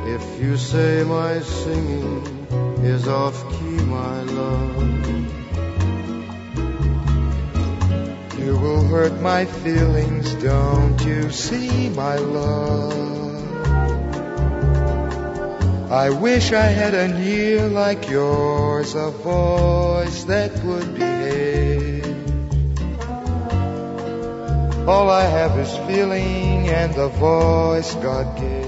If you say my singing is off key, my love, you will hurt my feelings, don't you see, my love? I wish I had an ear like yours, a voice that would behave. All I have is feeling and the voice God gave.